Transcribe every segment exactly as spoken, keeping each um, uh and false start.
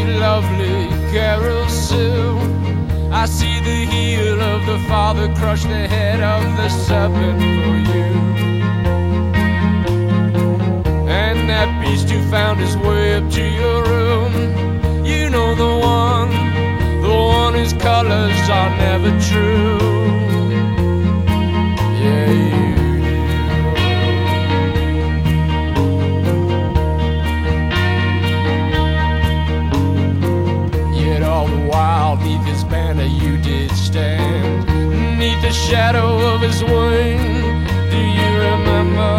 lovely Carol Sue. I see the heel of the Father crush the head of the serpent for you. And that beast who found his way up to your room, you know the one, the one whose colors are never true. Yeah, you do. Yet all the while, neath his banner you did stand, neath the shadow of his wing. Do you remember?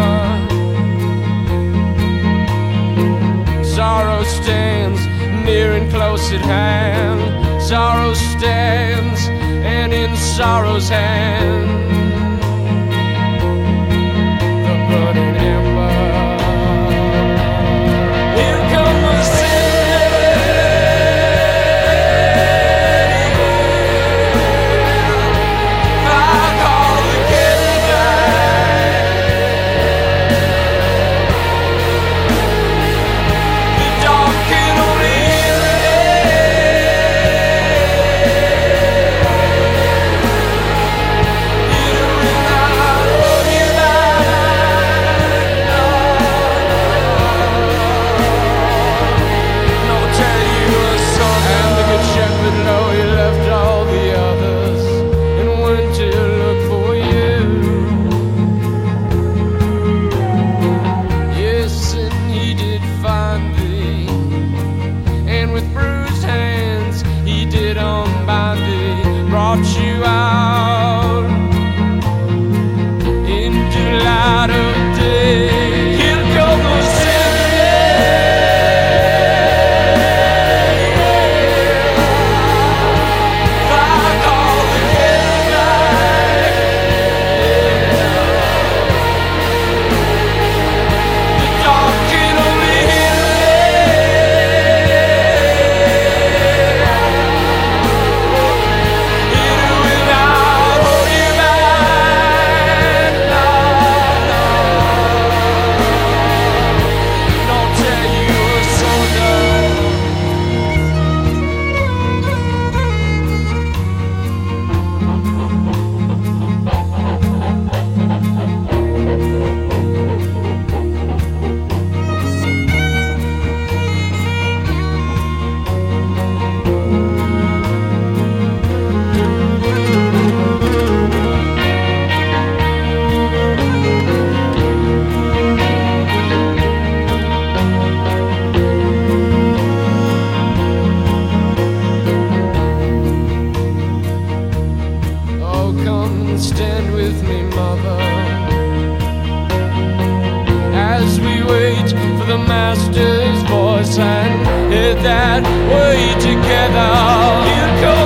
Sorrow stands near and close at hand. Sorrow stands, and in sorrow's hand, the burning ember. Here comes the city. I call the candlelight. The dark can only you out into light of day. Here comes the city. I call the candlelight. The dark can only hear stand with me, mother, as we wait for the master's voice and head that way together. Here comes